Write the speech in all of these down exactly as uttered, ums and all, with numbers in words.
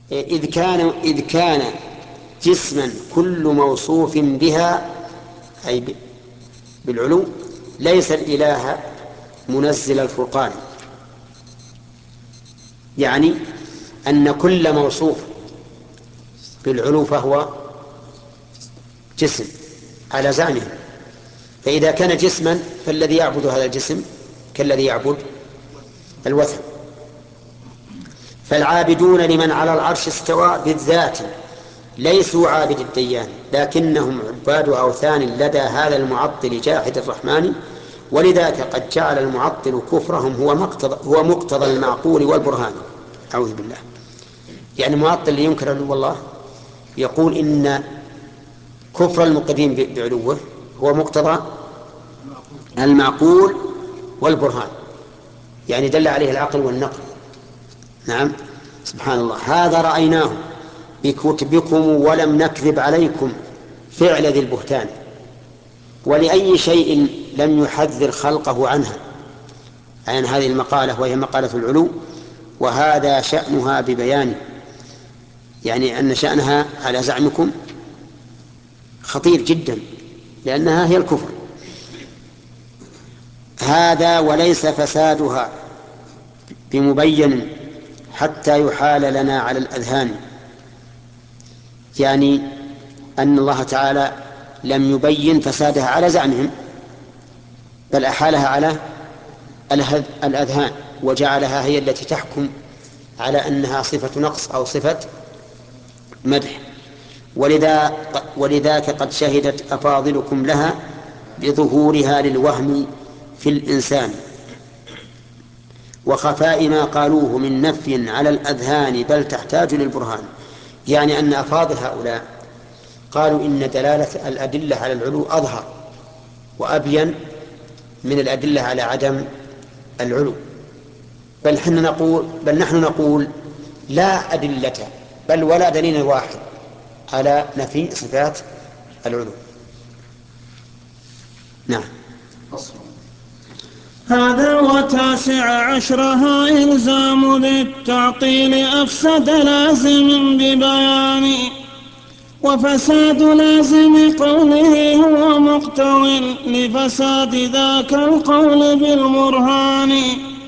إذ كان إذ كان جسما كل موصوف بها أي بالعلو ليس الإله منزل الفرقان، يعني أن كل موصوف بالعلو فهو جسم على زعمهم. فإذا كان جسما فالذي يعبد هذا الجسم كالذي يعبد الوثن. فالعابدون لمن على العرش استوى بالذات ليسوا عابد الديان، لكنهم عباد أوثان لدى هذا المعطل جاحد الرحمن، ولذاك قد جعل المعطل كفرهم هو مقتضى, هو مقتضى المعقول والبرهان. أعوذ بالله. يعني المعطل اللي ينكر علو الله يقول إن كفر المقرين بعلوه هو مقتضى المعقول والبرهان، يعني دل عليه العقل والنقل. نعم سبحان الله. هذا رأيناه بكتبكم ولم نكذب عليكم فعل ذي البهتان، ولأي شيء لم يحذر خلقه عنها، عن هذه المقالة وهي مقالة العلو، وهذا شأنها ببيان، يعني أن شأنها على زعمكم خطير جدا لأنها هي الكفر. هذا وليس فسادها بمبين حتى يحال لنا على الأذهان، يعني أن الله تعالى لم يبين فسادها على زعمهم بل أحالها على الأذهان وجعلها هي التي تحكم على أنها صفة نقص أو صفة مدح. ولذا ولذاك قد شهدت أفاضلكم لها بظهورها للوهم في الإنسان وخفاء ما قالوه من نفي على الأذهان بل تحتاج للبرهان. يعني أن أفاضل هؤلاء قالوا إن دلالة الأدلة على العلو أظهر وأبين من الأدلة على عدم العلو، بل نحن نقول بل نحن نقول لا أدلة بل ولا دليل واحد على نفي صفات العلو. نعم. هذا وتاسع عشرها إلزام ذي التعطيل أفسد لازم ببيان، وفساد لازم قوله هو مقتو لفساد ذاك القول بالبرهان.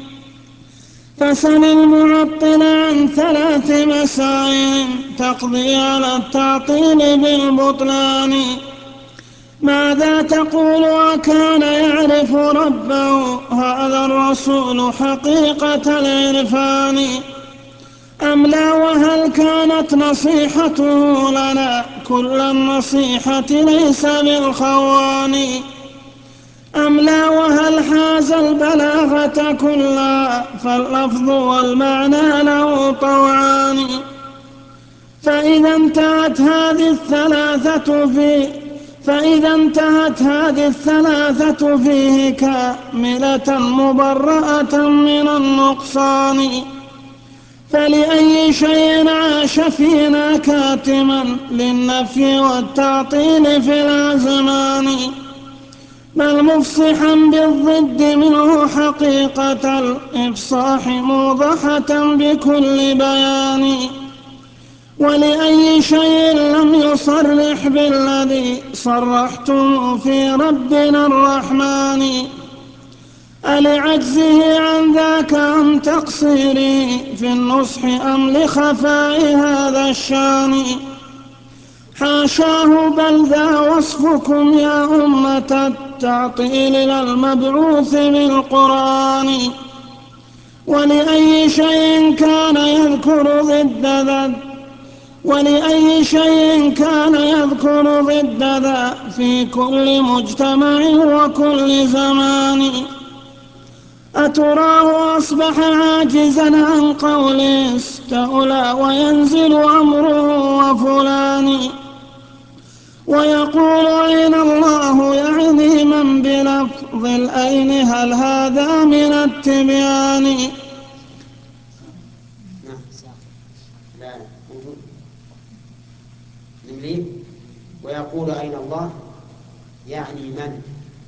فسل المعطل عن ثلاث مسائل تقضي على التعطيل بالبطلان. ماذا تقول وكان يعرف ربه هذا الرسول حقيقة العرفان، أم لا وهل كانت نصيحته لنا كل النصيحة ليس بالخوان، أم لا وهل حاز البلاغة كلها فاللفظ والمعنى له طوعان. فإذا انتهت هذه الثلاثة في فإذا انتهت هذه الثلاثة فيه كاملة مبرأة من النقصان، فلأي شيء عاش فينا كاتما للنفي والتعطيل في الأزمان، بل مفصحا بالضد منه حقيقة الإفصاح موضحة بكل بيان. ولأي شيء لم يصرح بالذي صرحتم في ربنا الرحمن، ألعجزه عن ذاك أم تقصيره في النصح أم لخفاء هذا الشان. حاشاه بل ذا وصفكم يا أمة التعطيل للمبعوث بالقرآن. ولأي شيء كان يذكر ضد ذا ولأي شيء كان يذكر ضد ذا في كل مجتمع وكل زمان. أتراه أصبح عاجزا عن قول استولى وينزل أمره وفلان، ويقول أين الله يعني من بلفظ الأين هل هذا من التبيان. ويقول أين الله يعني من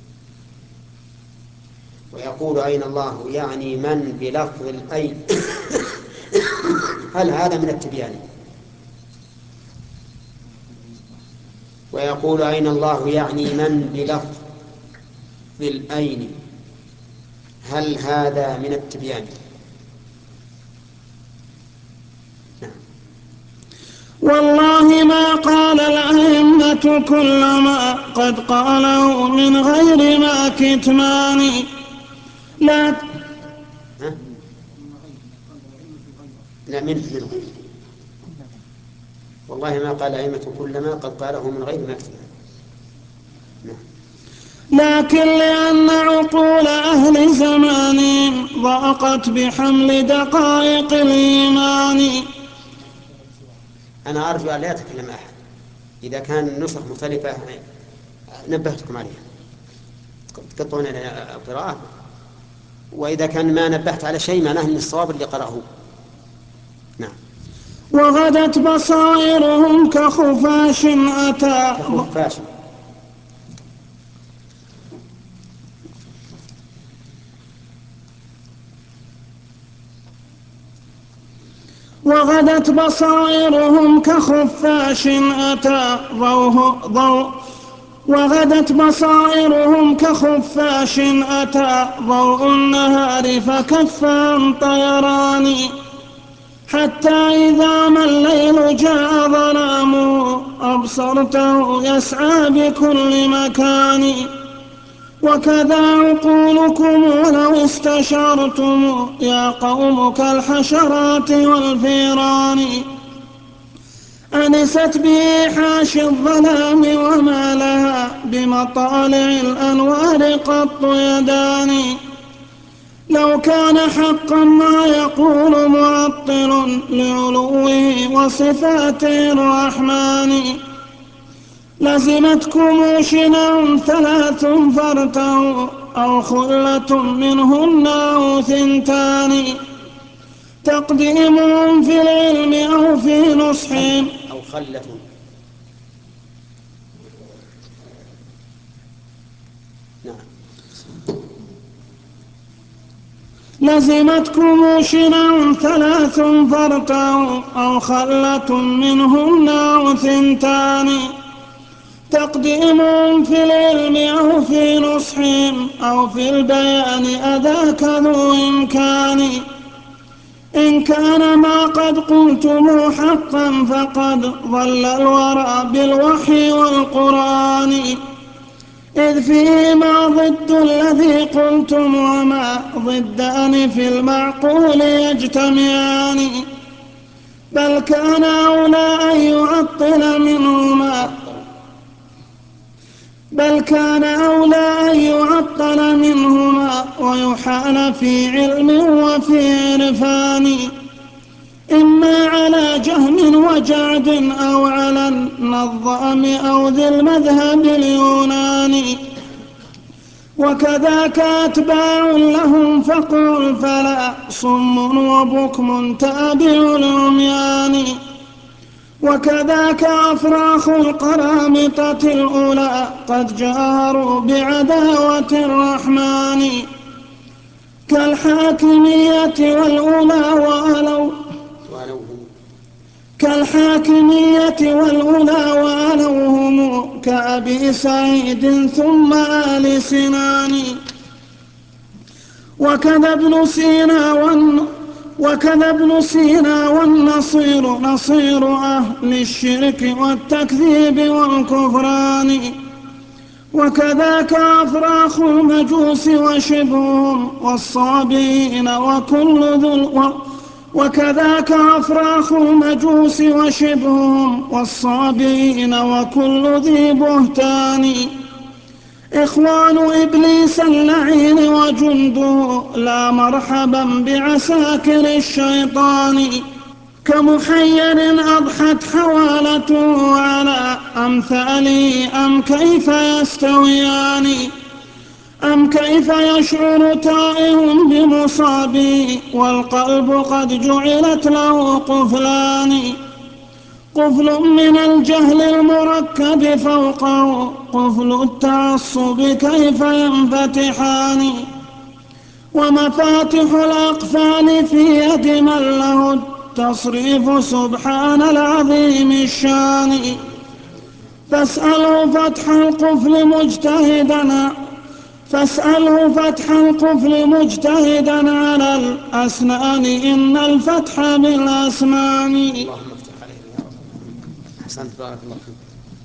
ويقول أين الله يعني من بلفظ الأين هل هذا من التبيان. ويقول أين الله يعني من بلفظ الأين، هل هذا من التبيان؟ والله ما قال الأئمة كل ما قد قاله من غير ما كتمان. لا ها؟ لا من من غير، والله ما قال الأئمة كل ما قد قاله من غير ما كتمان. لكن لأن عقول أهل زمانهم ضاقت بحمل دقائق الإيمان. أنا أرجو أن لا يتكلم أحد، إذا كان النسخ مختلفة نبهتكم عليها تقطعون القراءة، وإذا كان ما نبهت على شيء معناه أن الصواب اللي قرأه. نعم. وغدت بصائرهم كخفاش أتى كخفاش. وغدت بصائرهم كخفاش أتى ضوء ضوء وغدت بصائرهم كخفاش أتى ضوء النهار فكف عن طيران. حتى إذا ما الليل جاء ظلامه أبصرته يسعى بكل مكان. وكذا عقولكم ولو استشرتم يا قوم كالحشرات والفيران. أنست بإيحاش الظلام وما لها بمطالع الأنوار قط يدان. لو كان حقا ما يقول معطل لعلوه وصفاته الرحمن لزمتكم شنع ثلاث فارتعوا أو خلة منهن أو ثنتان. تقديمهم في العلم أو في نصحهم أو خلة. نعم. لزمتكم شنع ثلاث فارتعوا أو خلة منهن أو ثنتان. تقديمهم في العلم أو في نصحهم أو في البيان أذاك ذو إمكان. إن كان ما قد قلتم حقا فقد ضل الورى بالوحي والقرآن. إذ فيهما ضد الذي قلتم وما ضدان في المعقول يجتمعان. بل كان أولى أن يعطل منهما بل كان أولى أن يعطل منهما ويحال في علم وفي عرفان. إما على جهم وجعد أو على النظام أو ذي المذهب اليوناني. وكذاك أتباع لهم فقل فلا صم وبكم تابع العميان. وكذاك أفراخ القرامطة الأولى قد جاهروا بعداوة الرحمن. كالحاكمية والأولى وألوا كالحاكمية والأولى وألوهم كأبي سعيد ثم آل سنان. وكذا ابن سينا والن وكذا ابن سينا والنصير نصير أهل الشرك والتكذيب والكفران. وكذاك أفراخ المجوس وشبههم والصابين وكل ذو وكذاك أفراخ المجوس وشبههم والصابين وكل ذي بهتان. إخوان إبليس اللعين وجنده لا مرحبا بعساكر الشيطان. كمحير أضحت حوالته على أمثاله أم كيف يستويان. أم كيف يشعر تائه بمصابه والقلب قد جعلت له قفلان. قفل من الجهل المركب فوقه قفل التعصب كيف ينفتحان. ومفاتح الأقفال في يد من له التصريف سبحان العظيم الشان. فاسأله فتح القفل مجتهدا فاسأله فتح القفل مجتهدا على الأسنان إن الفتح بالأسمان. اللهم افتح عليهم يا رب. أحسنت بارك الله فيك.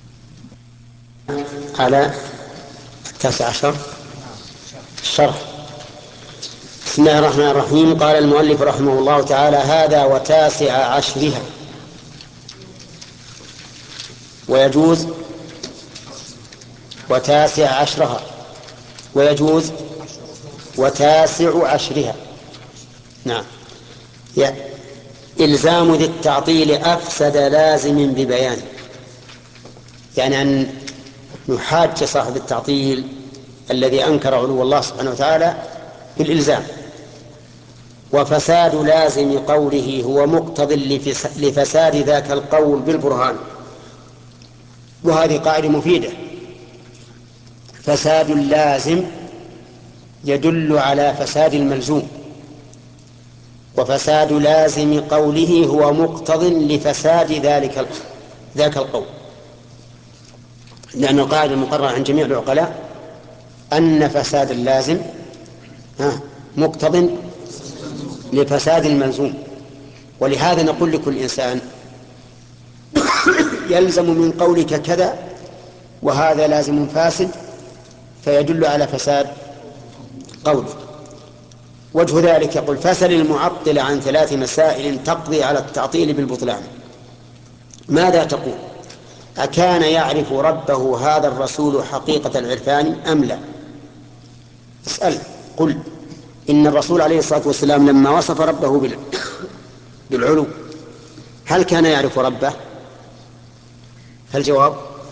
على التاسع عشر الشرح. بسم الله الرحمن الرحيم. قال المؤلف رحمه الله تعالى: هذا وتاسع عشرها. ويجوز وتاسع عشرها ويجوز وتاسع عشرها. نعم. إلزام ذي التعطيل أفسد لازم ببيان، يعني أن نحاج صاحب التعطيل الذي أنكر علو الله سبحانه وتعالى بالإلزام. وفساد لازم قوله هو مقتض لفساد ذاك القول بالبرهان. وهذه قاعدة مفيدة. فساد اللازم يدل على فساد الملزوم، وفساد لازم قوله هو مقتض لفساد ذلك ذاك القول، لأن القاعدة المقررة عند جميع العقلاء أن فساد اللازم مقتض لفساد الملزوم. ولهذا نقول لكل إنسان: يلزم من قولك كذا، وهذا لازم فاسد فيدل على فساد قولك. وجه ذلك يقول: فسل المعطل عن ثلاث مسائل تقضي على التعطيل بالبطلان. ماذا تقول؟ أكان يعرف ربه هذا الرسول حقيقة العرفان أم لا؟ اسأل. قل إن الرسول عليه الصلاة والسلام لما وصف ربه بالعلو هل كان يعرف ربه؟ فالجواب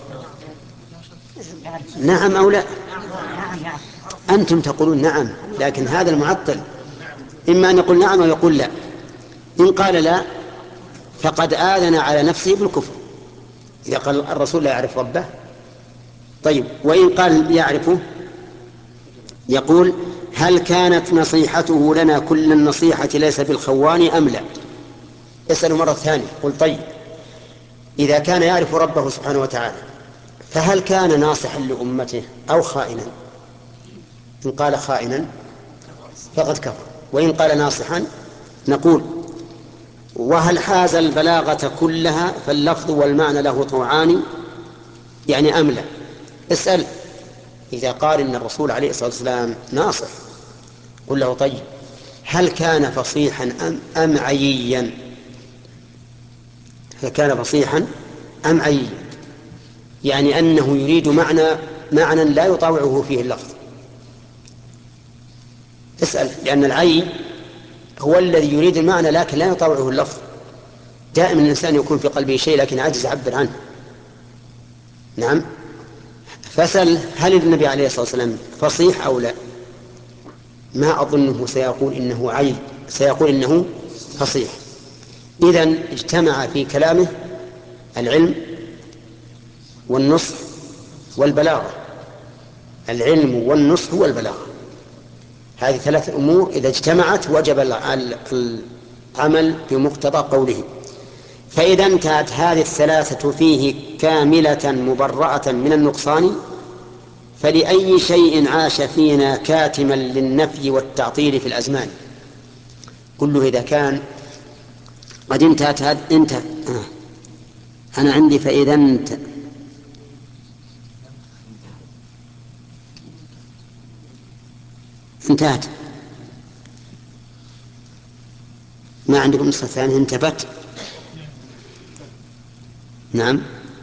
نعم أو لا. أنتم تقولون نعم، لكن هذا المعطل إما أن يقول نعم أو يقول لا. إن قال لا فقد آذن على نفسه بالكفر إذا قال الرسول لا يعرف ربه. طيب، وإن قال يعرفه يقول: هل كانت نصيحته لنا كل النصيحة ليس بالخوان أم لا؟ اسأل مرة ثانية. قل: طيب، إذا كان يعرف ربه سبحانه وتعالى فهل كان ناصحا لأمته أو خائنا؟ إن قال خائنا فقد كفر، وإن قال ناصحا نقول: وهل حاز البلاغة كلها فاللفظ والمعنى له طوعان يعني أم لا؟ اسأل. إذا قال إن الرسول عليه الصلاة والسلام ناصح قل له: طيب، هل كان فصيحا أم, أم عييا؟ هل كان فصيحا أم عييا؟ يعني أنه يريد معنى معنى لا يطاوعه فيه اللفظ. اسأل، لأن العي هو الذي يريد المعنى لكن لا يطاوعه اللفظ. دائما الإنسان يكون في قلبه شيء لكن عاجز يعبر عنه. نعم. فسأل: هل النبي عليه الصلاة والسلام فصيح أو لا؟ ما أظنه سيقول إنه عي، سيقول إنه فصيح. إذن اجتمع في كلامه العلم والنصح والبلاغة. العلم والنصح والبلاغة، هذه ثلاث أمور إذا اجتمعت وجب العمل بمقتضى قوله. فإذا انتهت هذه الثلاثة فيه كاملة مبرأة من النقصان، فلأي شيء عاش فينا كاتما للنفي والتعطيل في الأزمان. كله إذا كان قد انتهت هذا انتهى. آه. أنا عندي فإذا انت انتهت. ما عندكم نسخة ثانية؟ انتبت. نعم.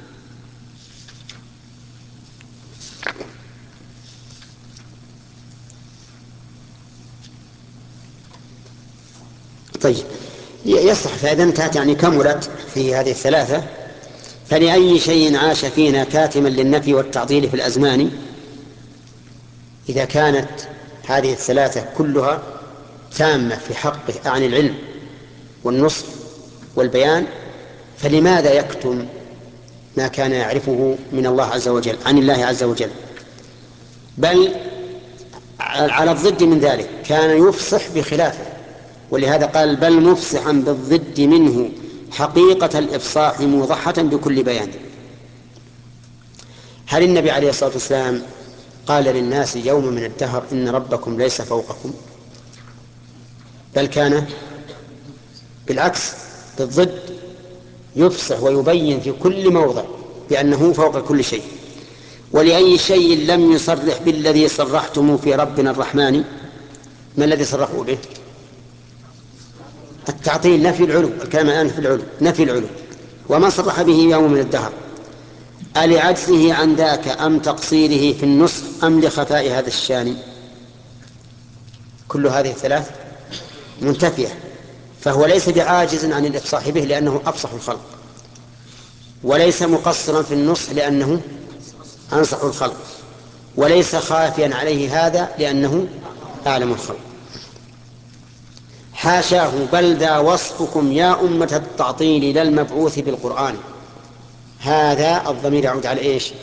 طيب، يصح فإذا انتهت يعني كملت في هذه الثلاثة. فلأي شيء عاش فينا كاتما للنفي والتعطيل في الأزمان. إذا كانت هذه الثلاثة كلها تامة في حقه عن العلم والنصح والبيان، فلماذا يكتم ما كان يعرفه من الله عز وجل عن الله عز وجل؟ بل على الضد من ذلك كان يفصح بخلافه. ولهذا قال: بل مفصحا بالضد منه حقيقة الإفصاح موضحة بكل بيان. هل النبي عليه الصلاة والسلام قال للناس يوم من الدهر إن ربكم ليس فوقكم؟ بل كان بالعكس، بالضد، يفصح ويبين في كل موضع بأنه فوق كل شيء. ولأي شيء لم يصرح بالذي صرحتم في ربنا الرحمن. ما الذي صرحوا به؟ التعطيل، نفي العلو. الكلام الآن في العلو، نفي العلو. وما صرح به يوم من الدهر ألعجزه عن ذاك أم تقصيره في النصح أم لخفاء هذا الشان؟ كل هذه الثلاث منتفية. فهو ليس بعاجز عن الإفصاح به لأنه أفصح الخلق، وليس مقصرا في النصح لأنه أنصح الخلق، وليس خافيا عليه هذا لأنه أعلم الخلق. حاشاه، بل ذا وصفكم يا أمة التعطيل لا المبعوث بالقرآن. هذا الضمير يعود على إيش؟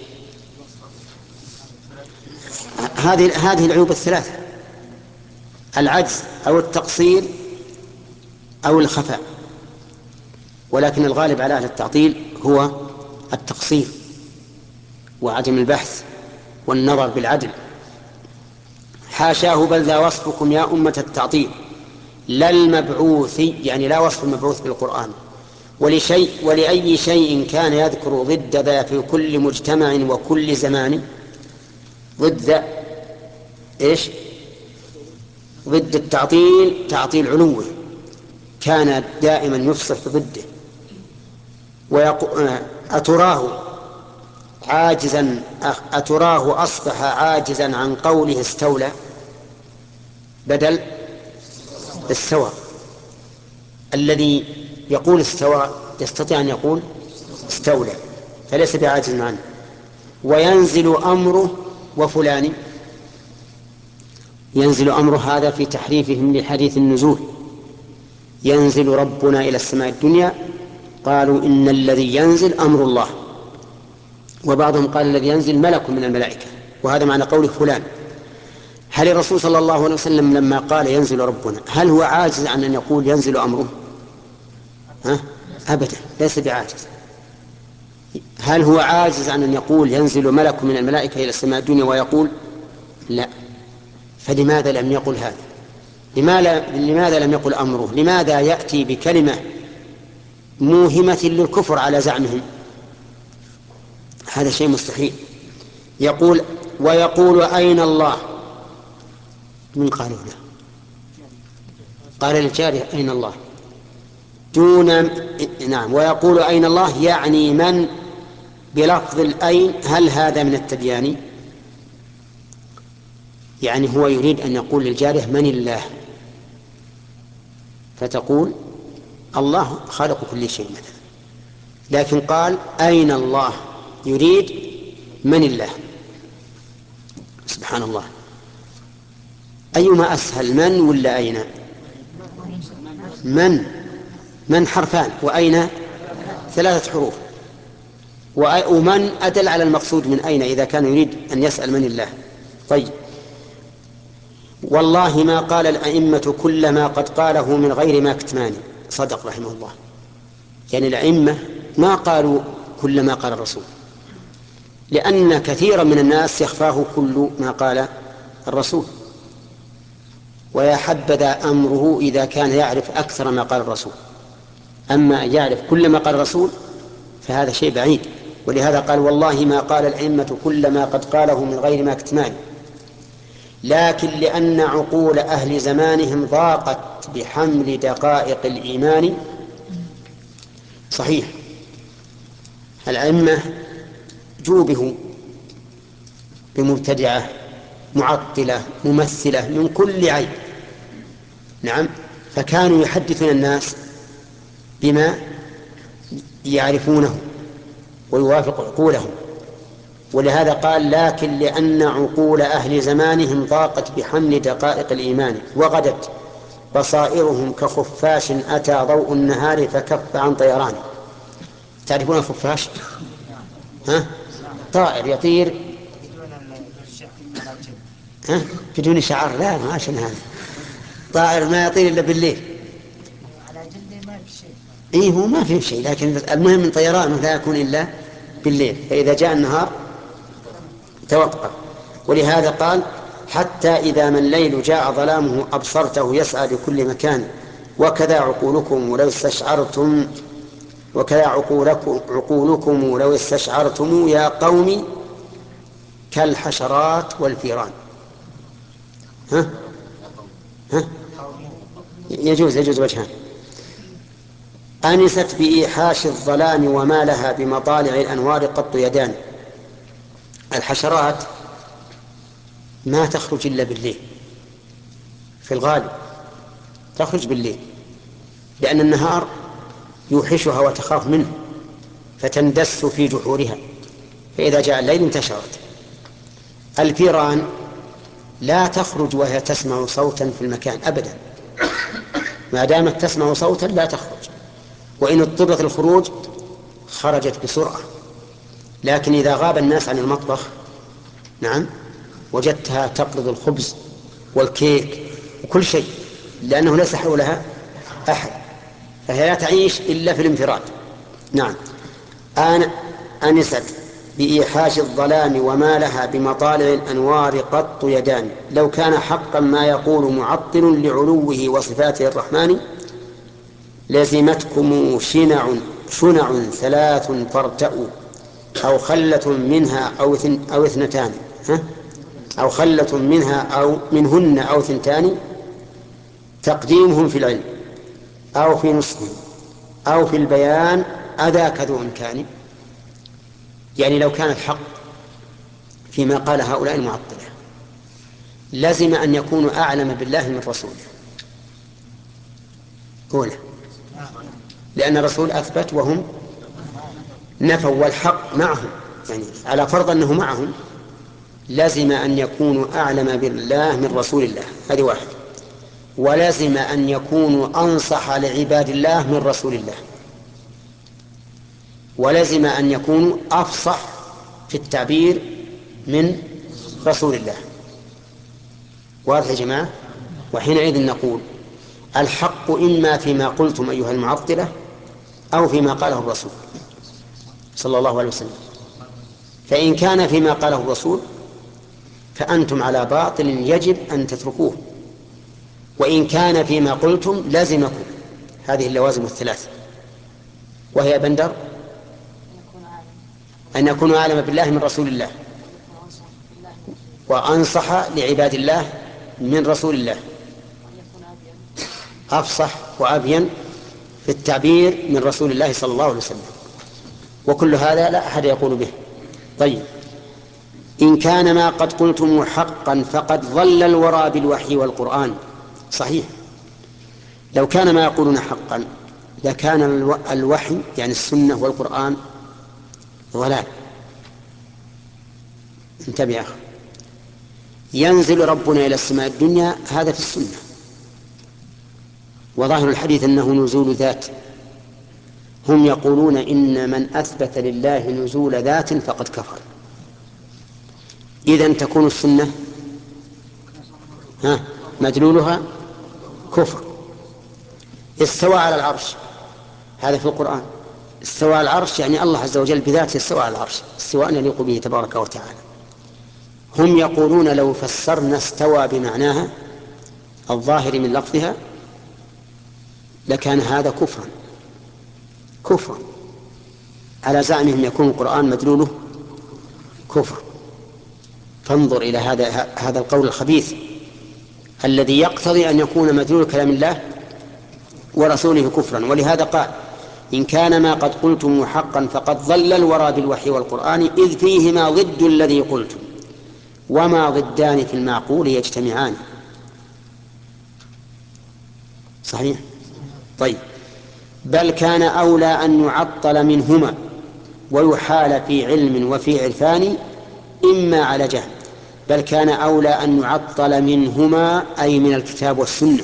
هذه هذه العيوب الثلاثة: العجز أو التقصير أو الخفاء. ولكن الغالب على أهل التعطيل هو التقصير وعدم البحث والنظر بالعدل. حاشاه، بل ذا وصفكم يا أمة التعطيل لا المبعوث، يعني لا وصف المبعوث بالقرآن. ولشيء ولأي شيء كان يذكر ضد ذا في كل مجتمع وكل زمان. ضد إيش؟ ضد التعطيل، تعطيل علوه، كان دائما يفصح ضده. ويقول أتراه عاجزا أتراه أصبح عاجزا عن قوله استولى بدل استوى. الذي يقول استوى يستطيع أن يقول استولى، فليس بعاجز عنه. وينزل أمره وفلان، ينزل أمر هذا في تحريفهم لحديث النزول. ينزل ربنا إلى السماء الدنيا، قالوا إن الذي ينزل أمر الله. وبعضهم قال الذي ينزل ملك من الملائكة، وهذا معنى قوله فلان. هل الرسول صلى الله عليه وسلم لما قال ينزل ربنا هل هو عاجز عن أن يقول ينزل أمره؟ ها؟ أبدا، ليس بعاجز. هل هو عاجز عن أن يقول ينزل ملك من الملائكة إلى السماء الدنيا ويقول؟ لا. فلماذا لم يقل هذا؟ لماذا لم يقل أمره؟ لماذا يأتي بكلمة موهمة للكفر على زعمهم؟ هذا شيء مستحيل. يقول ويقول أين الله؟ من قالوا له؟ قال للجارية أين الله دون. نعم. ويقول أين الله يعني من بلفظ الأين. هل هذا من التبيان؟ يعني هو يريد أن يقول للجارية من الله، فتقول الله خالق كل شيء مثلا، لكن قال أين الله يريد من الله. سبحان الله. أيما أسهل، من ولا أين؟ من من حرفان، وأين ثلاثة حروف. ومن أدل على المقصود من أين إذا كان يريد أن يسأل من الله. طيب. والله ما قال الأئمة كل ما قد قاله من غير ما كتمان. صدق رحمه الله. يعني الأئمة ما قالوا كل ما قال الرسول، لأن كثيرا من الناس يخفاه كل ما قال الرسول، ويا حبذا أمره إذا كان يعرف أكثر ما قال الرسول. أما أن يعرف كل ما قال الرسول فهذا شيء بعيد. ولهذا قال والله ما قال الأئمة كل ما قد قاله من غير ما كتمان، لكن لأن عقول أهل زمانهم ضاقت بحمل دقائق الإيمان. صحيح، الأئمة جوبهوا بمبتدعة معطلة ممثلة من كل عيب. نعم. فكانوا يحدثون الناس بما يعرفونه ويوافق عقولهم. ولهذا قال لكن لأن عقول أهل زمانهم ضاقت بحمل دقائق الإيمان، وغدت بصائرهم كخفاش أتى ضوء النهار فكف عن طيران. تعرفون الخفاش؟ ها؟ طائر يطير ها؟ بدون شعر. لا، ما عشان هذا طائر ما يطير إلا بالليل. إيه، هو ما فيه شيء، لكن المهم من طيرانه لا يكون إلا بالليل، فإذا جاء النهار توقف. ولهذا قال حتى إذا ما الليل جاء ظلامه أبصرته يسعى بكل مكان وكذا عقولكم ولو استشعرتم وكذا عقولكم, عقولكم لو استشعرتم يا قوم كالحشرات والفيران. ها؟ ها؟ يجوز يجوز وجهان. أنست بإيحاش الظلام وما لها بمطالع الأنوار قط يدان. الحشرات ما تخرج إلا بالليل، في الغالب تخرج بالليل، لأن النهار يوحشها وتخاف منه فتندس في جحورها، فإذا جاء الليل انتشرت. الفيران لا تخرج وهي تسمع صوتا في المكان أبدا، ما دامت تسمع صوتا لا تخرج، وإن اضطرت الخروج خرجت بسرعة. لكن إذا غاب الناس عن المطبخ نعم وجدتها تقرض الخبز والكيك وكل شيء، لأنه ليس حولها أحد، فهي لا تعيش إلا في الانفراد. نعم. أنا أنست بإيحاش الظلام وما لها بمطالع الأنوار قط يدان. لو كان حقا ما يقول معطل لعلوه وصفاته الرحمن لزمتكم شنع شنع ثلاث فارتأوا أو خلة منها أو, أو اثنتان ها؟ أو خلة منها أو منهن أو ثنتان تقديمهم في العلم أو في نصحهم أو في البيان أذاك ذو إمكان. يعني لو كان الحق فيما قال هؤلاء المعطلة لازم أن يكونوا أعلم بالله من رسوله أولا، لأن الرسول أثبت وهم نفوا والحق معهم، يعني على فرض أنه معهم لازم أن يكونوا أعلم بالله من رسول الله، هذه واحد. ولازم أن يكونوا أنصح لعباد الله من رسول الله، ولازم أن يكونوا أفصح في التعبير من رسول الله. واضح يا جماعة؟ وحينئذ نقول الحق إما فيما قلتم أيها المعطلة أو فيما قاله الرسول صلى الله عليه وسلم. فإن كان فيما قاله الرسول فأنتم على باطل يجب أن تتركوه، وإن كان فيما قلتم لازمكم هذه اللوازم الثلاث، وهي بندر أن يكونوا أعلم بالله من رسول الله، وأنصح لعباد الله من رسول الله، أفصح وأبين في التعبير من رسول الله صلى الله عليه وسلم. وكل هذا لا أحد يقول به. طيب، إن كان ما قد قلتم حقا فقد ضل الورى بالوحي والقرآن. صحيح، لو كان ما يقولون حقا لكان الوحي يعني السنة والقرآن ضلال. انتبه يا أخي، ينزل ربنا إلى السماء الدنيا هذا في السنة، وظاهر الحديث أنه نزول ذات. هم يقولون إن من أثبت لله نزول ذات فقد كفر. إذن تكون السنة ها مدلولها كفر. استوى على العرش هذا في القرآن، استوى على العرش يعني الله عز وجل بذاته استوى على العرش استواء يليق به تبارك وتعالى. هم يقولون لو فسرنا استوى بمعناها الظاهر من لفظها لكان هذا كفرا كفرا على زعمهم يكون القرآن مدلوله كفر. فانظر إلى هذا هذا القول الخبيث الذي يقتضي أن يكون مدلول كلام الله ورسوله كفرا. ولهذا قال إن كان ما قد قلتم حقا فقد ضل الورى بالوحي والقرآن إذ فيهما ضد الذي قلتم وما ضدان في المعقول يجتمعان. صحيح. طيب، بل كان أولى أن يعطل منهما ويحال في علم وفي عرفان إما على جهل. بل كان أولى أن يعطل منهما أي من الكتاب والسنة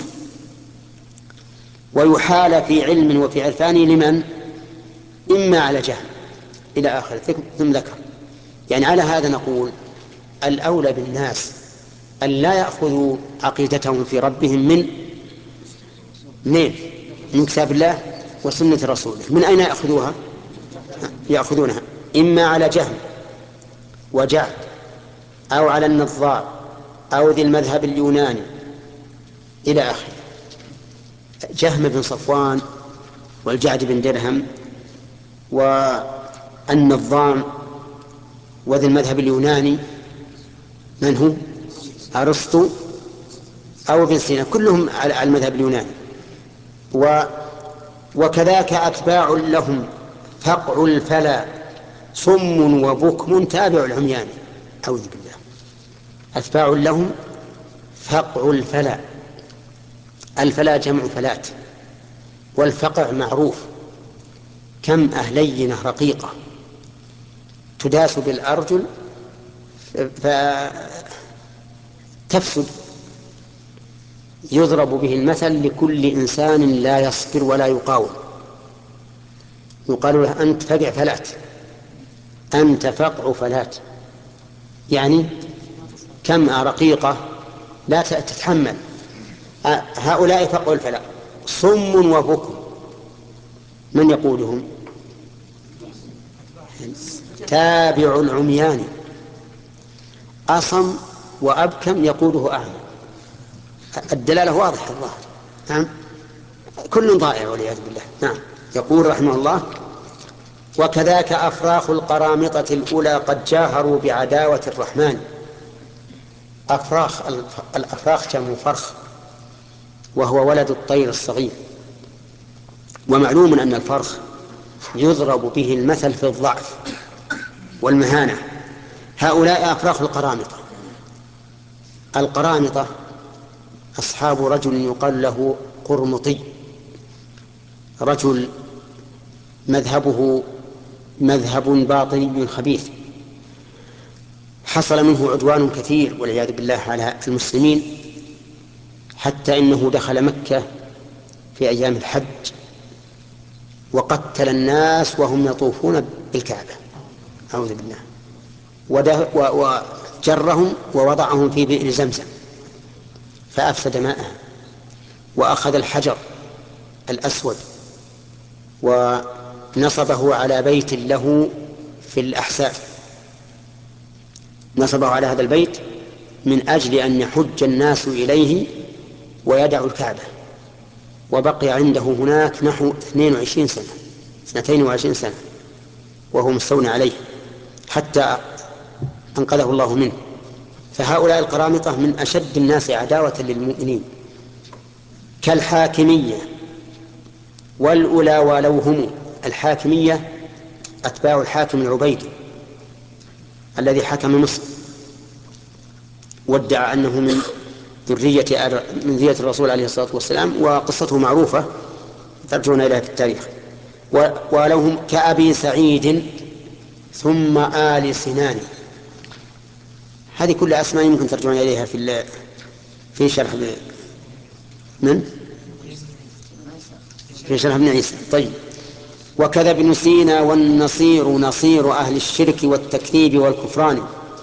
ويحال في علم وفي عرفان لمن؟ إما على جهل إلى آخر ثم ذكر. يعني على هذا نقول الأولى بالناس أن لا يأخذوا عقيدتهم في ربهم من من من كتاب الله وسنة رسوله. من أين يأخذوها؟ يأخذونها إما على جهل وجهل أو على النظار أو ذي المذهب اليوناني إلى آخره. جهم بن صفوان والجعد بن درهم والنظام وذي المذهب اليوناني من هو؟ أرسطو أو ابن سينا، كلهم على المذهب اليوناني. و وكذاك أتباع لهم فقع الفلا صم وبكم تابع العميان. أعوذ بالله. أتباع لهم فقع الفلا، الفلا جمع فلات، والفقع معروف، كم أهلينة رقيقة تداس بالأرجل فتفسد، يضرب به المثل لكل إنسان لا يصبر ولا يقاوم، يقال له أنت فقع فلات، أنت فقع فلات، يعني كم رقيقة لا تتحمل. هؤلاء فقع الفلا صم وبكم، من يقودهم؟ تابع العميان، أصم وأبكم يقوده أعمى. الدلالة واضحة الظاهر. نعم، كل ضائع والعياذ بالله. نعم. يقول رحمه الله: وكذاك أفراخ القرامطة الأولى قد جاهروا بعداوة الرحمن. أفراخ، الأفراخ جمع فرخ، وهو ولد الطير الصغير، ومعلوم أن الفرخ يضرب به المثل في الضعف والمهانة. هؤلاء أفراخ القرامطة. القرامطة أصحاب رجل يقال له قرمطي، رجل مذهبه مذهب باطني خبيث، حصل منه عدوان كثير والعياذ بالله على المسلمين، حتى إنه دخل مكة في أيام الحج وقتل الناس وهم يطوفون بالكعبة، أعوذ بالله، وجرهم ووضعهم في بئر زمزم فأفسد ماءها، وأخذ الحجر الأسود ونصبه على بيت له في الأحساء، نصبه على هذا البيت من أجل أن يحج الناس إليه ويدعوا الكعبة، وبقي عنده هناك نحو اثنين وعشرين سنة اثنتين وعشرين سنة وهو مستولى عليه حتى أنقذه الله منه. فهؤلاء القرامطة من أشد الناس عداوة للمؤمنين، كالحاكمية والأولى ولو هم. الحاكمية أتباع الحاكم العبيدي الذي حكم مصر وادعى أنه من ذرية من ذرية الرسول عليه الصلاة والسلام، وقصته معروفة ترجعون إليها في التاريخ. ولو هم كأبي سعيد ثم آل سنان. هذه كل أسماء ممكن ترجعون إليها في في شرح من في شرح ابن عيسى. طيب. وكذا ابن سينا والنصير نصير أهل الشرك والتكذيب والكفران.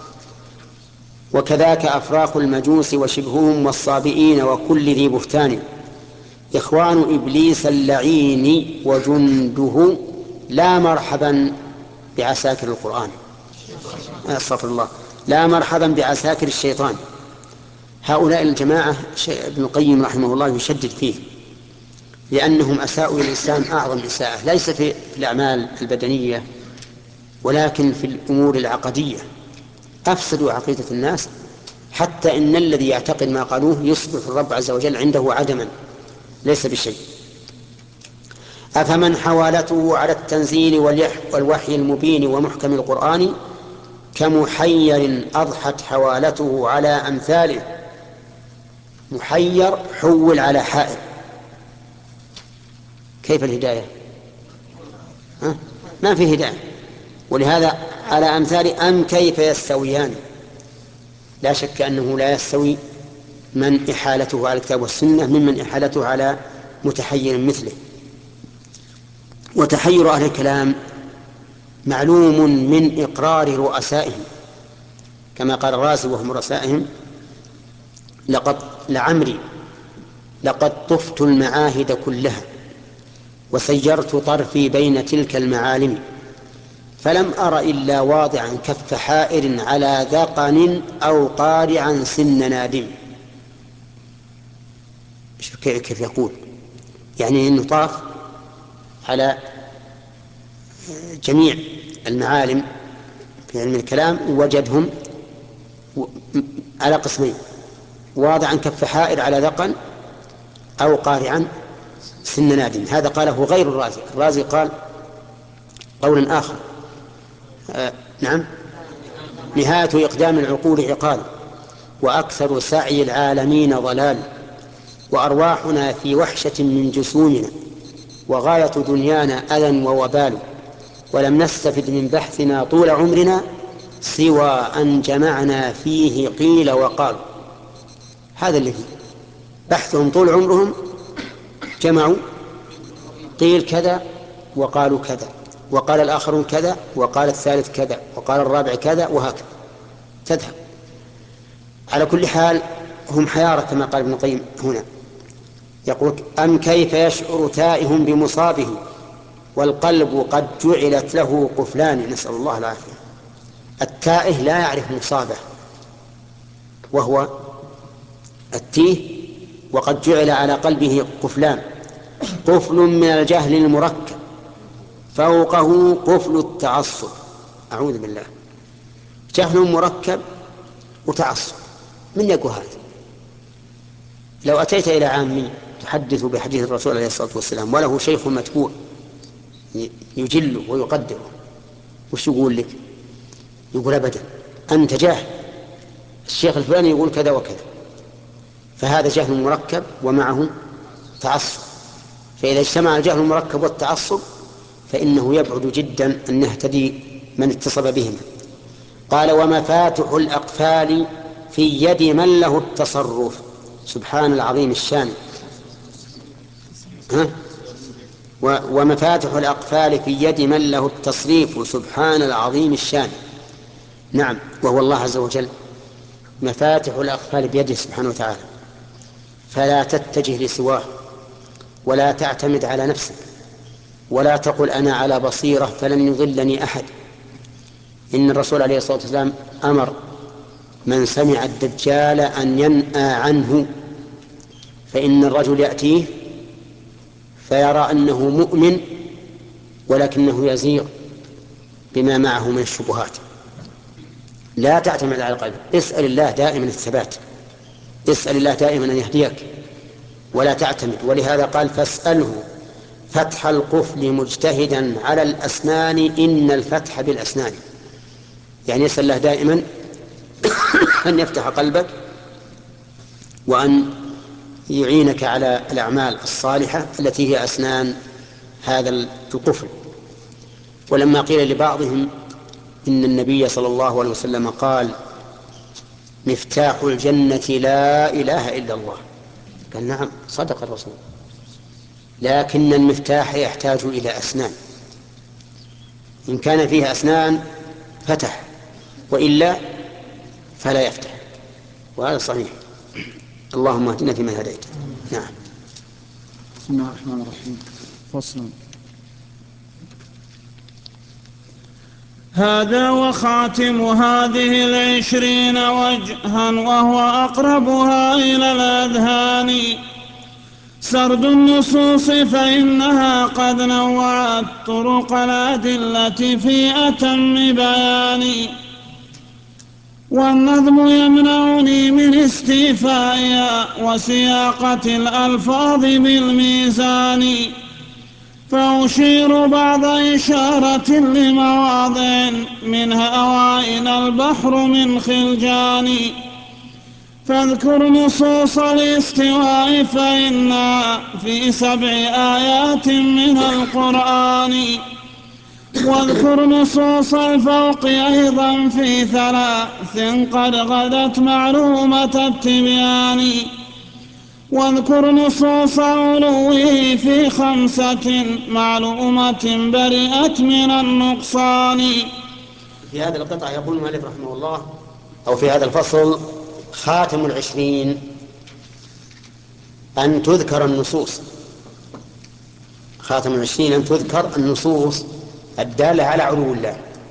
وكذاك أفراخ المجوس وشبههم والصابئين وكل ذي بهتان. إخوان إبليس اللعين وجنده لا مرحبا بعساكر القرآن، استغفر الله، لا مرحبا بعساكر الشيطان. هؤلاء الجماعة ابن القيم رحمه الله يشدد فيه، لأنهم أساءوا إلى الإسلام أعظم إساءة، ليس في الأعمال البدنية ولكن في الأمور العقدية. أفسدوا عقيدة الناس حتى إن الذي يعتقد ما قالوه يصبح الرب عز وجل عنده عدما ليس بشيء. أفمن حوالته على التنزيل والوحي المبين ومحكم القرآن كمحير أضحت حوالته على أمثاله. محير حول على حائر، كيف الهداية؟ ها؟ ما في هداية. ولهذا على أمثال أم كيف يستويان. لا شك أنه لا يستوي من إحالته على الكتاب والسنة ممن إحالته على متحير مثله. وتحير أهل الكلام معلوم من إقرار رؤسائهم، كما قال الرازي وهم رؤسائهم: لقد لعمري لقد طفت المعاهد كلها وسيرت طرفي بين تلك المعالم، فلم أر إلا واضعا كف حائر على ذقن أو قارعا سن نادم. كيف يقول؟ يعني أنه طاف على جميع المعالم في علم الكلام وجدهم على قسمين: واضعا كف حائر على ذقن أو قارعا سن نادم. هذا قاله غير الرازي. الرازي قال قولا آخر: آه نعم، نهاية إقدام العقول عقال، وأكثر سعي العالمين ضلال، وأرواحنا في وحشة من جسومنا، وغاية دنيانا أذى ووبال، ولم نستفد من بحثنا طول عمرنا سوى أن جمعنا فيه قيل وقال. هذا الذي بحثهم طول عمرهم جمعوا قيل كذا وقالوا كذا، وقال الآخرون كذا، وقال الثالث كذا، وقال الرابع كذا، وهكذا تذهب. على كل حال هم حيارى كما قال ابن القيم هنا، يقول: أم كيف يشعر تائه بمصابه والقلب قد جعلت له قفلان. نسأل الله العافية. التائه لا يعرف مصابه وهو التيه، وقد جعل على قلبه قفلان: قفل من الجهل المركب، فوقه قفل التعصب. أعوذ بالله. جهل مركب وتعصب، من يقول هذا؟ لو أتيت إلى عامي تحدث بحديث الرسول عليه الصلاة والسلام وله شيخ متبوع يجله ويقدره، وش يقول لك؟ يقول: أبدا، أنت جاهل، الشيخ الفلاني يقول كذا وكذا. فهذا جهل مركب ومعه تعصب. فإذا اجتمع الجهل المركب والتعصب فإنه يبعد جدا أن يهتدي من اتصب بهما. قال: ومفاتح الأقفال في يد من له التصرف. سبحان العظيم الشان. ها؟ ومفاتح الأقفال في يد من له التصريف. سبحان العظيم الشان. نعم، وهو الله عز وجل. مفاتح الأقفال بيده سبحانه وتعالى، فلا تتجه لسواه، ولا تعتمد على نفسك، ولا تقل أنا على بصيرة فلن يضلني أحد. إن الرسول عليه الصلاة والسلام أمر من سمع الدجال أن ينأى عنه، فإن الرجل يأتيه فيرى أنه مؤمن ولكنه يزيغ بما معه من الشبهات. لا تعتمد على القلب، اسأل الله دائما الثبات، اسأل الله دائما أن يهديك ولا تعتمد. ولهذا قال: فاسأله فتح القفل مجتهدا على الأسنان إن الفتح بالأسنان. يعني يسأل الله دائما أن يفتح قلبك وأن يعينك على الأعمال الصالحة التي هي أسنان هذا القفل. ولما قيل لبعضهم إن النبي صلى الله عليه وسلم قال: مفتاح الجنة لا إله إلا الله، قال: نعم، صدق الرسول، لكن المفتاح يحتاج إلى أسنان، إن كان فيه أسنان فتح، وإلا فلا يفتح، وهذا صحيح. اللهم اهدنا فيمن هديت. نعم. بسم الله الرحمن الرحيم. فصل. هذا وخاتم هذه العشرين وجها، وهو أقربها إلى الأذهان، سرد النصوص فإنها قد نوعت طرق الأدلة في أتم بيان، والنظم يمنعني من استيفائها وسياقة الألفاظ بالميزان، فأشير بعض إشارة لمواضع منها أوائل البحر من خلجان، فاذكر نصوص الاستواء فإنها في سبع آيات من القرآن، واذكر نصوص الفوق أيضا في ثلاث قد غدت معلومة التبيان، واذكر نصوص علوه في خمسة معلومة برئت من النقصان. في هذا القطع يقول المؤلف رحمه الله، أو في هذا الفصل: خاتم العشرين أن تذكر النصوص. خاتم العشرين أن تذكر النصوص الدالة على علو الله.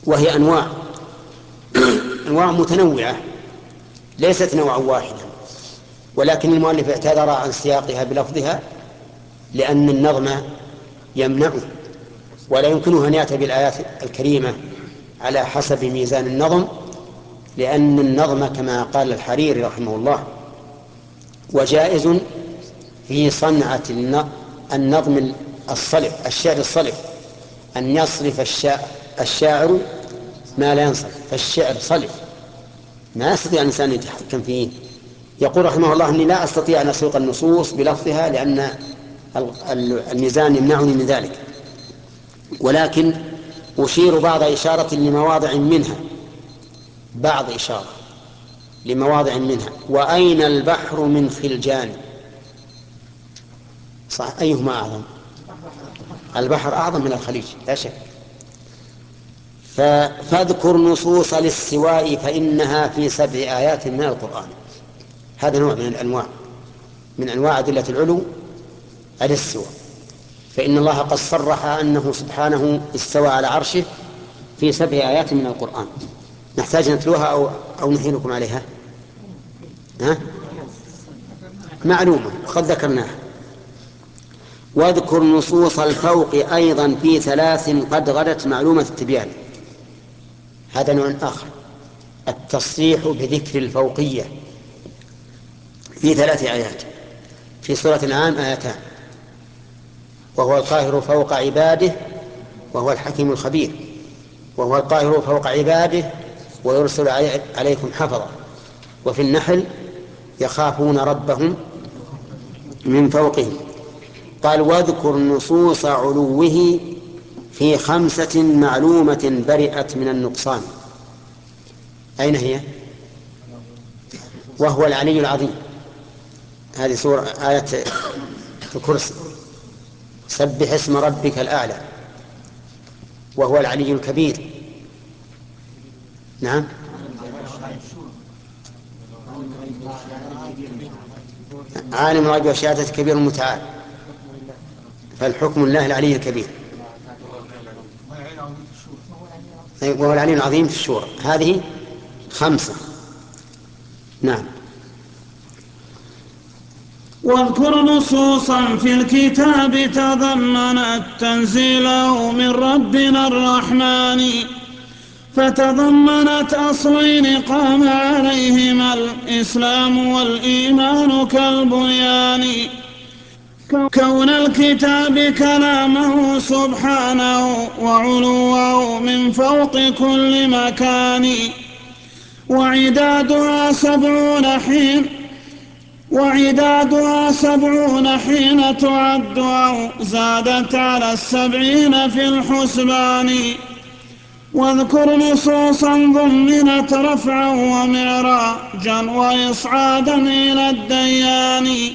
وهي أنواع أنواع متنوعة ليست نوعا واحدا، ولكن المؤلف اعتذر عن سياقها بلفظها لأن النظم يمنعه، ولا يمكنه أن يأتي بالآيات الكريمة على حسب ميزان النظم، لأن النظم كما قال الحريري رحمه الله وجائز في صنعة النظم الصلح الشعر الصلح أن يصرف الشاعر ما لا ينصرف، فالشعر صلح ما يستطيع الإنسان أن يتحكم فيه. يقول رحمه الله أني لا أستطيع أن أسوق النصوص بلفظها لأن الميزان يمنعني من ذلك، ولكن أشير بعض إشارة لمواضع منها بعض إشارة لمواضع منها. وأين البحر من خلجان؟ صح، أيهما أعظم؟ البحر أعظم من الخليج لا شك. فاذكر نصوص الاستواء فإنها في سبع آيات من القرآن. هذا نوع من الأنواع من أنواع أدلة العلو الاستواء، فإن الله قد صرح أنه سبحانه استوى على عرشه في سبع آيات من القرآن. نحتاج نتلوها أو, أو نحيلكم عليها؟ ها؟ معلومة قد ذكرناها. واذكر نصوص الفوق أيضا في ثلاث قد غدت معلومة التبيان. هذا نوع آخر، التصريح بذكر الفوقية في ثلاث آيات. في سورة الأنعام آيتان، وهو القاهر فوق عباده وهو الحكيم الخبير، وهو القاهر فوق عباده ويرسل عليكم حفظا. وفي النحل يخافون ربهم من فوقهم. قال واذكر نصوص علوه في خمسة معلومة برئت من النقصان. أين هي؟ وهو العلي العظيم، هذه سورة آية الكرسي. سبح اسم ربك الأعلى، وهو العلي الكبير. نعم، عالم الغيب والشهادة كبير متعال، فالحكم لله العلي الكبير، وهو العلي العظيم في الشورى. هذه خمسة. نعم. واذكر نصوصا في الكتاب تضمنت تنزيله من ربنا الرحمن، فتضمنت أصلين قام عليهما الإسلام والإيمان كالبنيان. كون الكتاب كلامه سبحانه وعلوه من فوق كل مكان، وعدادها سبعون حين وعدادها سبعون حين تعد أو زادت على السبعين في الحسبان. واذكر نصوصا ضمنت رفعا ومعراجا وإصعادا إلى الديان.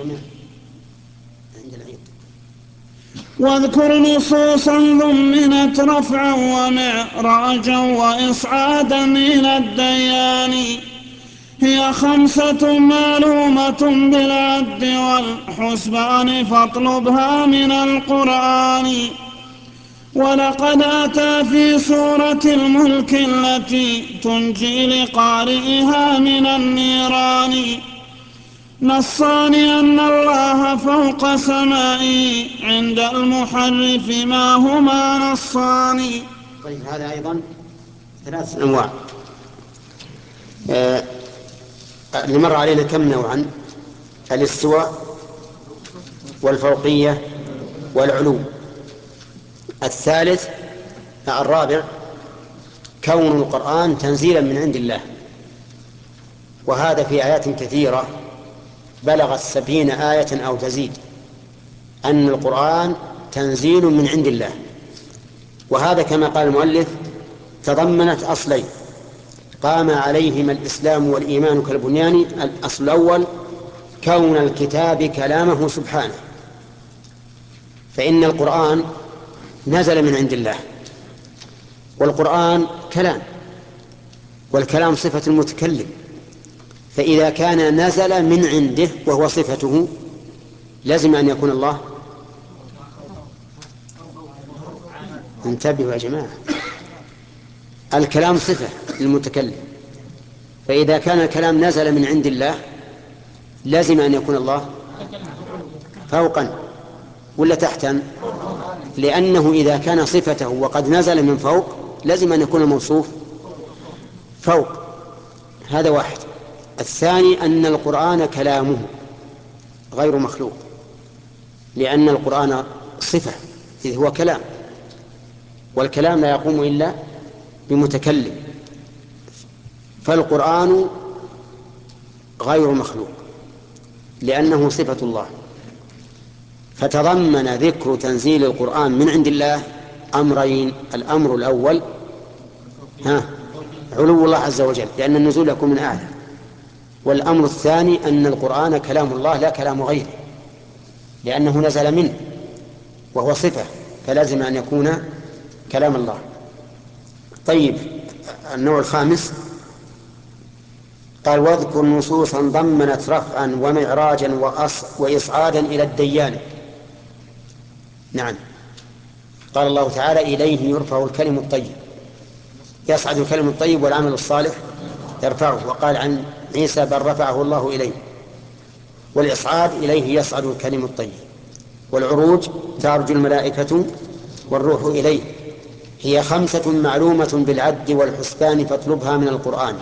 واذكر نصوصا ضمنت رفعا ومعراجا وإصعادا إلى الديان. هي خمسة معلومة بالعد والحسبان فاطلبها من القرآن. ولقد أتى في سورة الملك التي تنجي لقارئها من النيران نصان أن الله فوق سمائه عند المحرف ما هما نصان. طيب، هذا أيضا ثلاث أنواع. آه اللي مر علينا كم نوعا؟ الاستواء والفوقية والعلو. الثالث الرابع كون القرآن تنزيلا من عند الله، وهذا في آيات كثيرة بلغت سبعين آية أو تزيد أن القرآن تنزيل من عند الله. وهذا كما قال المؤلف تضمنت أصلين قام عليهما الإسلام والإيمان كالبنيان. الأصل الأول كون الكتاب كلامه سبحانه، فإن القرآن نزل من عند الله، والقرآن كلام، والكلام صفة المتكلم، فإذا كان نزل من عنده وهو صفته لازم أن يكون الله. انتبهوا يا جماعة، الكلام صفة للمتكلم، فإذا كان الكلام نزل من عند الله لازم أن يكون الله فوقا ولا تحتا، لأنه إذا كان صفته وقد نزل من فوق لازم أن يكون الموصوف فوق. هذا واحد. الثاني أن القرآن كلامه غير مخلوق، لأن القرآن صفة إذ هو كلام، والكلام لا يقوم إلا بمتكلم، فالقرآن غير مخلوق لأنه صفة الله. فتضمن ذكر تنزيل القرآن من عند الله أمرين: الأمر الأول ها علو الله عز وجل لأن النزول يكون من أعلى، والأمر الثاني أن القرآن كلام الله لا كلام غيره لأنه نزل منه وهو صفة، فلازم أن يكون كلام الله. طيب، النوع الخامس قال: واذكر نصوصا ضمنت رفعا ومعراجا وإصعادا إلى الديان. نعم، قال الله تعالى: إليه يرفع الكلم الطيب، يصعد الكلم الطيب والعمل الصالح يرفعه. وقال عن عيسى: بل رفعه الله إليه. والإصعاد إليه يصعد الكلم الطيب، والعروج تعرج الملائكة والروح إليه. هي خمسة معلومة بالعد والحسبان فاطلبها من القرآن.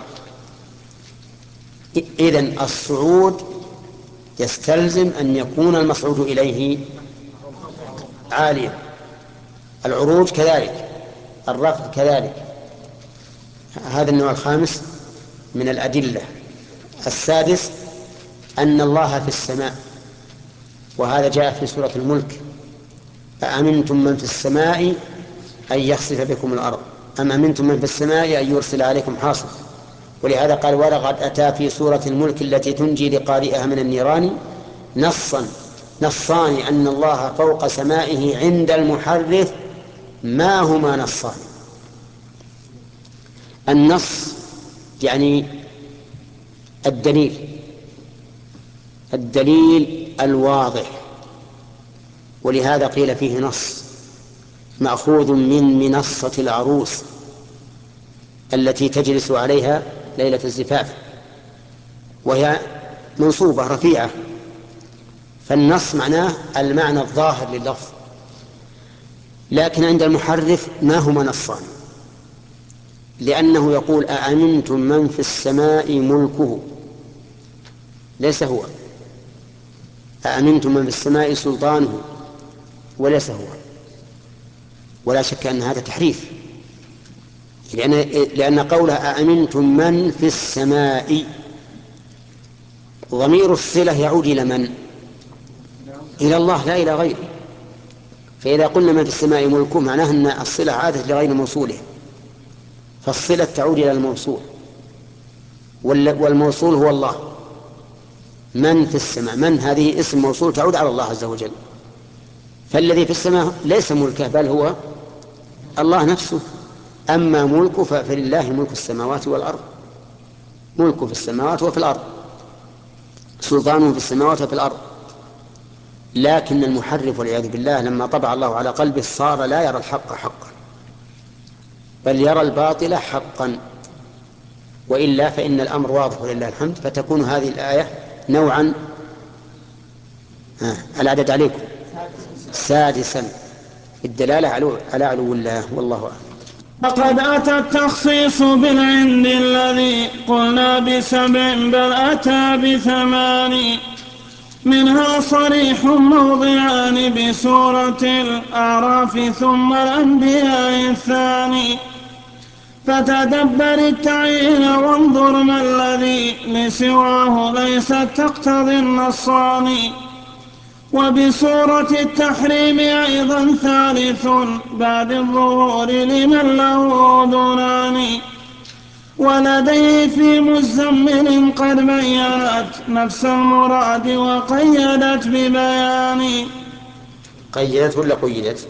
إذن الصعود يستلزم أن يكون المصعود إليه عاليا، العروج كذلك، الرفع كذلك. هذا النوع الخامس من الأدلة. السادس أن الله في السماء، وهذا جاء في سورة الملك: أأمنتم من في السماء أن يخسف بكم الأرض أم أمنتم من في السماء أن يرسل عليكم حاصبا. ولهذا قال: ولقد أتى في سورة الملك التي تنجي لقارئها من النيران نصا نصان أن الله فوق سمائه عند المحرف ما هما نصان. النص يعني الدليل الدليل الواضح، ولهذا قيل فيه نص مأخوذ من منصة العروس التي تجلس عليها ليلة الزفاف، وهي منصوبة رفيعة، فالنص معناه المعنى الظاهر لللفظ. لكن عند المحرف ما هما نصان، لأنه يقول: أأمنتم من في السماء ملكه، ليس هو. أأمنتم من في السماء سلطانه، وليس هو. ولا شك أن هذا تحريف، لأن, لأن قوله أأمنتم من في السماء ضمير الصلة يعود إلى من؟ إلى الله لا إلى غيره. فإذا قلنا من في السماء ملكه معناه أن الصلة عادت لغير موصوله، فالصلة تعود إلى الموصول، والموصول هو الله. من في السماء، من هذه اسم موصول تعود على الله عز وجل، فالذي في السماء ليس ملكه بل هو الله نفسه. أما ملكه فلله ملك السماوات والأرض، ملكه في السماوات وفي الأرض، سلطانه في السماوات وفي الأرض. لكن المحرف والعياذ بالله لما طبع الله على قلبه صار لا يرى الحق حقا بل يرى الباطل حقا، وإلا فإن الأمر واضح ولله الحمد. فتكون هذه الآية نوعا العدد عليكم سادسا في الدلالة على علو الله، والله أعلم. فقد أتى التخصيص بالعند الذي قلنا بسبع بل أتى بثمان، منها صريح موضعان بسورة الأعراف ثم الأنبياء الثاني. فتدبر التعيين وانظر ما الذي لسواه ليست تقتضي النصان. وبسورة التحريم أيضا ثالث بعد الظهور لمن له أذنان. ولديه في مزمل قد بينت نفس المراد وقيدت ببيان. قيدت ولا قيدت؟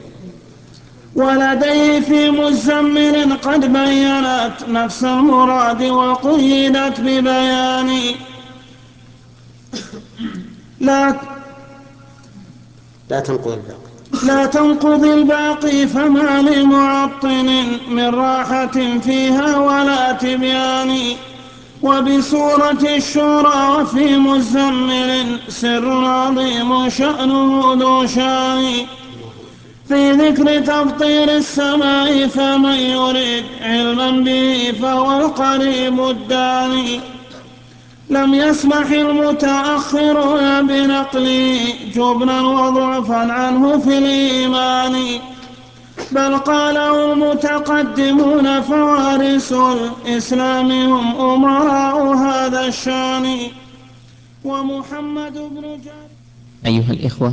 ولديه في مزمل قد بينت نفس المراد وقيدت ببيان. لا لا تنقض الباقي. لا تنقض الباقي فما لمعطل من راحة فيها ولا تبيان. وبسورة الشورى وفي مزمل سر عظيم شأنه ذو شان. في ذكر تفطير السماء فمن يريد علما به فهو القريب الداني. لم يسمح المتأخرون بنقله جبنا وضعفا عنه في الإيمان، بل قاله المتقدمون فوارث الإسلام هم أمراء هذا الشان. ومحمد بن جابر. أيها الإخوة،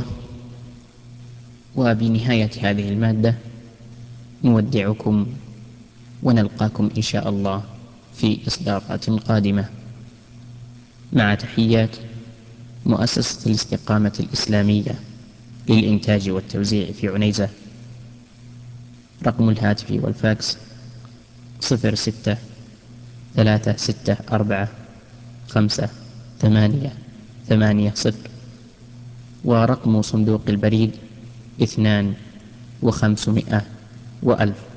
وبنهاية هذه المادة نودعكم ونلقاكم إن شاء الله في إصدارات قادمة، مع تحيات مؤسسة الاستقامة الإسلامية للإنتاج والتوزيع في عنيزة. رقم الهاتف والفاكس صفر ستة ثلاثة ستة أربعة خمسة ثمانية ثمانية صفر، ورقم صندوق البريد اثنان وخمسمائة وألف.